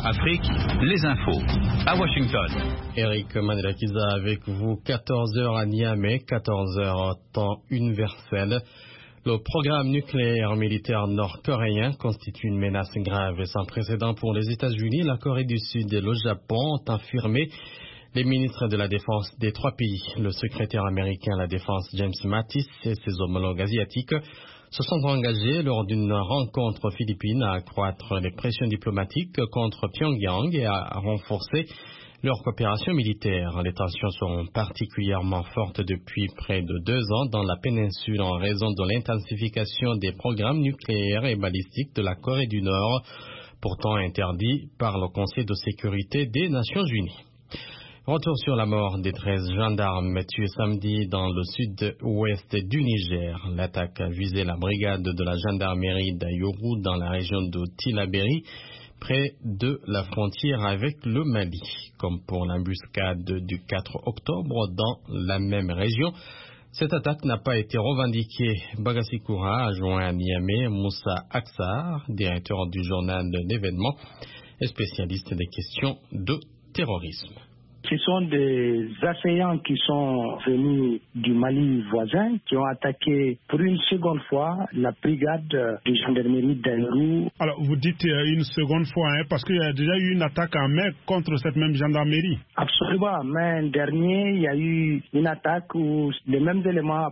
Afrique, les infos. À Washington. Eric Mandelakiza avec vous, 14h à Niamey, 14h temps universel. Le programme nucléaire militaire nord-coréen constitue une menace grave et sans précédent pour les États-Unis, la Corée du Sud et le Japon, ont affirmé les ministres de la Défense des trois pays. Le secrétaire américain à la Défense James Mattis et ses homologues asiatiques se sont engagés lors d'une rencontre philippine à accroître les pressions diplomatiques contre Pyongyang et à renforcer leur coopération militaire. Les tensions sont particulièrement fortes depuis près de 2 ans dans la péninsule en raison de l'intensification des programmes nucléaires et balistiques de la Corée du Nord, pourtant interdits par le Conseil de sécurité des Nations Unies. Retour sur la mort des 13 gendarmes tués samedi dans le sud-ouest du Niger. L'attaque a visé la brigade de la gendarmerie d'Ayoru dans la région de Tillabéri, près de la frontière avec le Mali. Comme pour l'embuscade du 4 octobre dans la même région, cette attaque n'a pas été revendiquée. Bagasikoura a joint à Niamey Moussa Aksar, directeur du journal de l'événement et spécialiste des questions de terrorisme. Ce sont des assaillants qui sont venus du Mali voisin, qui ont attaqué pour une seconde fois la brigade de gendarmerie d'Ayoru. Alors vous dites une seconde fois, parce qu'il y a déjà eu une attaque en mai contre cette même gendarmerie. Absolument. En mai dernier, il y a eu une attaque où les mêmes éléments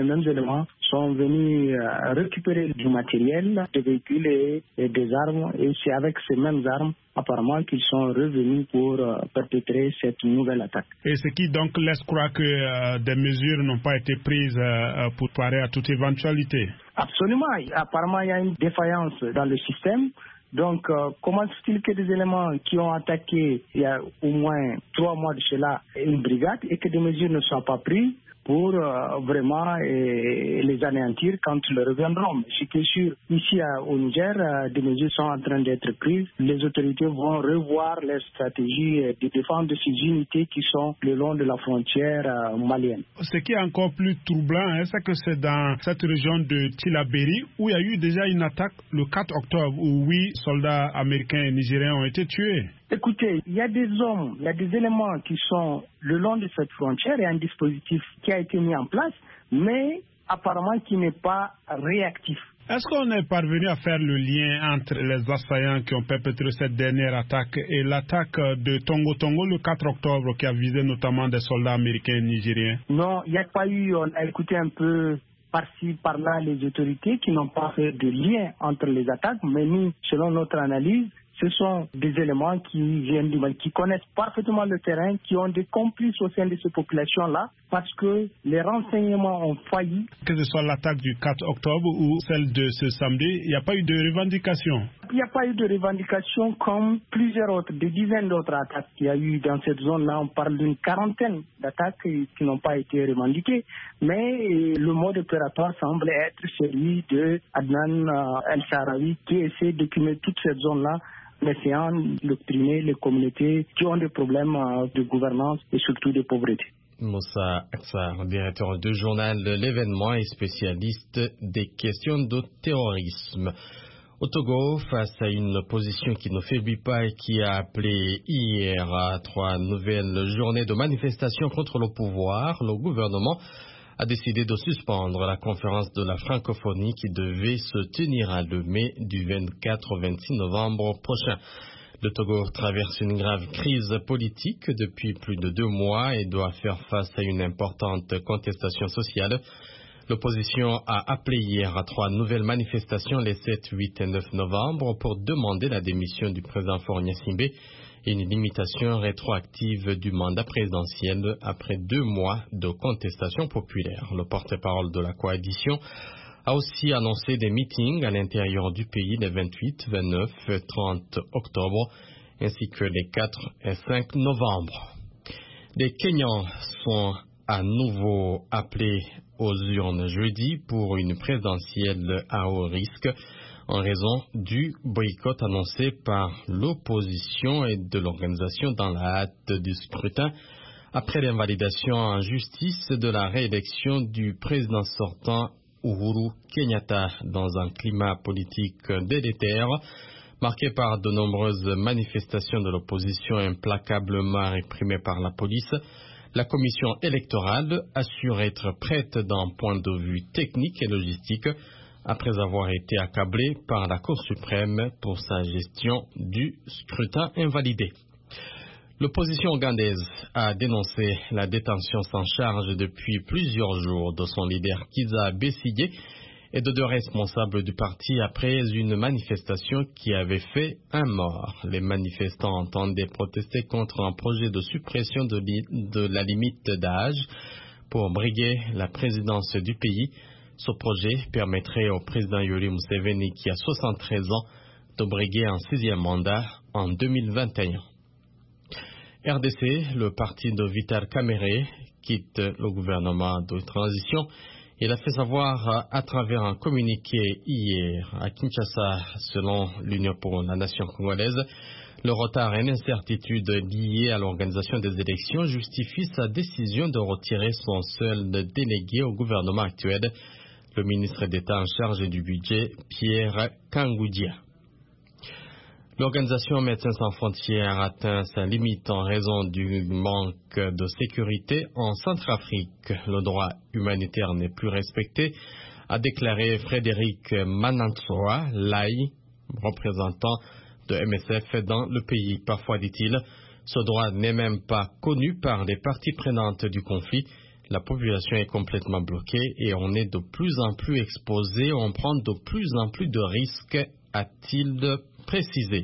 sont venus récupérer du matériel, des véhicules et des armes. Et c'est avec ces mêmes armes apparemment qu'ils sont revenus pour perpétrer cette nouvelle attaque. Et ce qui donc laisse croire que des mesures n'ont pas été prises pour parer à toute éventualité. Absolument. Apparemment, il y a une défaillance dans le système. Donc, comment se fait-il que des éléments qui ont attaqué il y a au moins 3 mois de cela une brigade et que des mesures ne soient pas prises pour vraiment les anéantir quand ils reviendront. Ce qui est sûr, ici au Niger, des mesures sont en train d'être prises. Les autorités vont revoir leur stratégie de défense de ces unités qui sont le long de la frontière malienne. Ce qui est encore plus troublant, c'est que c'est dans cette région de Tillabéri où il y a eu déjà une attaque le 4 octobre où 8 soldats américains et nigériens ont été tués. Écoutez, il y a des hommes, il y a des éléments qui sont le long de cette frontière et un dispositif qui a été mis en place, mais apparemment qui n'est pas réactif. Est-ce qu'on est parvenu à faire le lien entre les assaillants qui ont perpétré cette dernière attaque et l'attaque de Tongo Tongo le 4 octobre qui a visé notamment des soldats américains et nigériens? Non, il n'y a pas eu, on a écouté un peu par-ci, par-là les autorités qui n'ont pas fait de lien entre les attaques, mais nous, selon notre analyse, ce sont des éléments qui viennent du Mali, qui connaissent parfaitement le terrain, qui ont des complices au sein de ces populations-là, parce que les renseignements ont failli. Que ce soit l'attaque du 4 octobre ou celle de ce samedi, il n'y a pas eu de revendication. Il n'y a pas eu de revendication comme plusieurs autres, des dizaines d'autres attaques qu'il y a eu dans cette zone-là. On parle d'une quarantaine d'attaques qui n'ont pas été revendiquées, mais le mode opératoire semble être celui de Adnan El-Sahraoui qui essaie d'écumer toute cette zone-là, essayant d'octriner les communautés qui ont des problèmes de gouvernance et surtout de pauvreté. Moussa Aksar, directeur du journal de l'événement et spécialiste des questions de terrorisme. Au Togo, face à une opposition qui ne faiblit pas et qui a appelé hier à 3 nouvelles journées de manifestation contre le pouvoir, le gouvernement a décidé de suspendre la conférence de la francophonie qui devait se tenir le mai du 24 au 26 novembre prochain. Le Togo traverse une grave crise politique depuis plus de 2 mois et doit faire face à une importante contestation sociale. L'opposition a appelé hier à 3 nouvelles manifestations les 7, 8 et 9 novembre pour demander la démission du président Faure Gnassingbé et une limitation rétroactive du mandat présidentiel après 2 mois de contestation populaire. Le porte-parole de la coalition a aussi annoncé des meetings à l'intérieur du pays les 28, 29 et 30 octobre ainsi que les 4 et 5 novembre. Les Kenyans sont à nouveau appelés aux urnes jeudi pour une présidentielle à haut risque en raison du boycott annoncé par l'opposition et de l'organisation dans la hâte du scrutin après l'invalidation en justice de la réélection du président sortant Uhuru Kenyatta dans un climat politique délétère. Marqué par de nombreuses manifestations de l'opposition implacablement réprimées par la police, la commission électorale assure être prête d'un point de vue technique et logistique après avoir été accablée par la Cour suprême pour sa gestion du scrutin invalidé. L'opposition ougandaise a dénoncé la détention sans charge depuis plusieurs jours de son leader Kizza Besigye et de deux responsables du parti après une manifestation qui avait fait un mort. Les manifestants entendaient protester contre un projet de suppression de la limite d'âge pour briguer la présidence du pays. Ce projet permettrait au président Yoweri Museveni, qui a 73 ans, de briguer un 6e mandat en 2021. RDC, le parti de Vital Kamerhe, quitte le gouvernement de transition. Il a fait savoir à travers un communiqué hier à Kinshasa, selon l'Union pour la nation congolaise, le retard et l'incertitude liés à l'organisation des élections justifient sa décision de retirer son seul délégué au gouvernement actuel, le ministre d'État en charge du budget, Pierre Kangoudia. L'organisation Médecins sans frontières atteint sa limite en raison du manque de sécurité en Centrafrique. Le droit humanitaire n'est plus respecté, a déclaré Frédéric Manantsoa Lai, représentant de MSF dans le pays. Parfois, dit-il, ce droit n'est même pas connu par les parties prenantes du conflit. La population est complètement bloquée et on est de plus en plus exposé, on prend de plus en plus de risques, a-t-il précisé.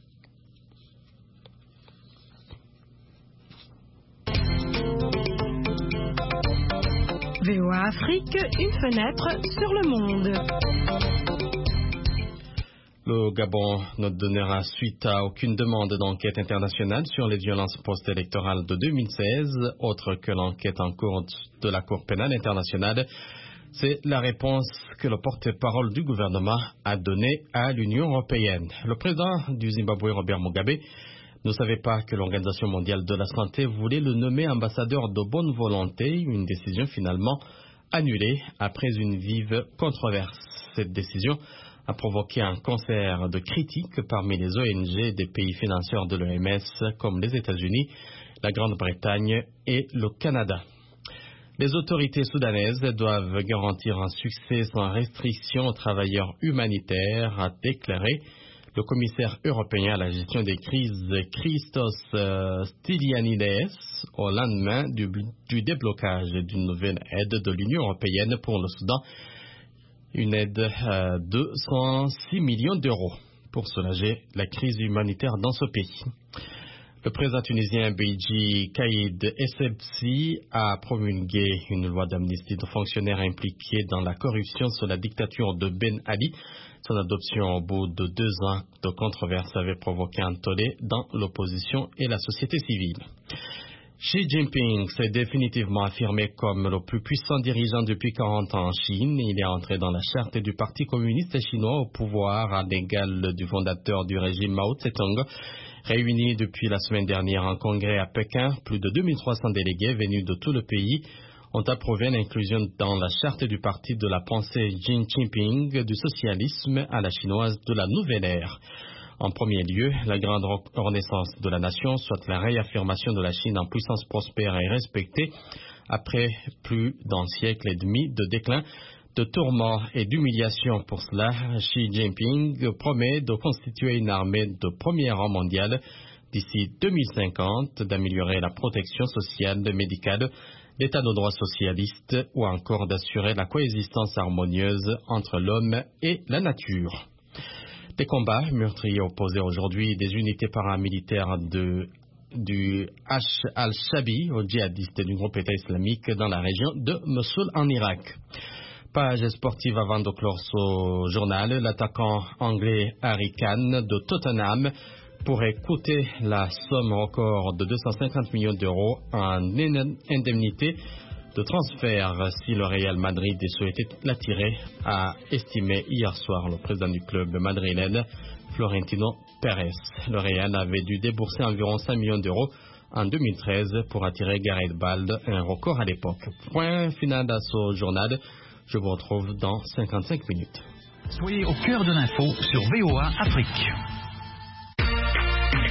VOA Afrique, une fenêtre sur le monde. Le Gabon ne donnera suite à aucune demande d'enquête internationale sur les violences post-électorales de 2016, autre que l'enquête en cours de la Cour pénale internationale. C'est la réponse que le porte-parole du gouvernement a donnée à l'Union européenne. Le président du Zimbabwe, Robert Mugabe, ne savait pas que l'Organisation mondiale de la santé voulait le nommer ambassadeur de bonne volonté, une décision finalement annulée après une vive controverse. Cette décision a provoqué un concert de critiques parmi les ONG des pays financeurs de l'OMS comme les États-Unis, la Grande-Bretagne et le Canada. Les autorités soudanaises doivent garantir un succès sans restriction aux travailleurs humanitaires, a déclaré le commissaire européen à la gestion des crises Christos Stylianides au lendemain du déblocage d'une nouvelle aide de l'Union européenne pour le Soudan, une aide de 106 millions d'euros pour soulager la crise humanitaire dans ce pays. Le président tunisien Beji Caïd Essebsi a promulgué une loi d'amnistie de fonctionnaires impliqués dans la corruption sous la dictature de Ben Ali. Son adoption au bout de 2 ans de controverse avait provoqué un tollé dans l'opposition et la société civile. Xi Jinping s'est définitivement affirmé comme le plus puissant dirigeant depuis 40 ans en Chine. Il est entré dans la charte du Parti communiste chinois au pouvoir à l'égal du fondateur du régime Mao Tse-tung. Réunis depuis la semaine dernière en congrès à Pékin, plus de 2300 délégués venus de tout le pays ont approuvé l'inclusion dans la charte du parti de la pensée Xi Jinping du socialisme à la chinoise de la nouvelle ère. En premier lieu, la grande renaissance de la nation, soit la réaffirmation de la Chine en puissance prospère et respectée après plus d'un siècle et demi de déclin, de tourments et d'humiliation. Pour cela, Xi Jinping promet de constituer une armée de premier rang mondial d'ici 2050, d'améliorer la protection sociale, médicale, l'état de droit socialiste ou encore d'assurer la coexistence harmonieuse entre l'homme et la nature. Des combats meurtriers opposaient aujourd'hui des unités paramilitaires du H al-Shabi aux djihadistes du groupe État islamique dans la région de Mossoul en Irak. Page sportive avant de clore ce journal, l'attaquant anglais Harry Kane de Tottenham pourrait coûter la somme record de 250 millions d'euros en indemnité de transfert si le Real Madrid souhaitait l'attirer, a estimé hier soir le président du club madrilène, Florentino Pérez. Le Real avait dû débourser environ 5 millions d'euros en 2013 pour attirer Gareth Bale, un record à l'époque. Point final à ce journal. Je vous retrouve dans 55 minutes. Soyez au cœur de l'info sur VOA Afrique.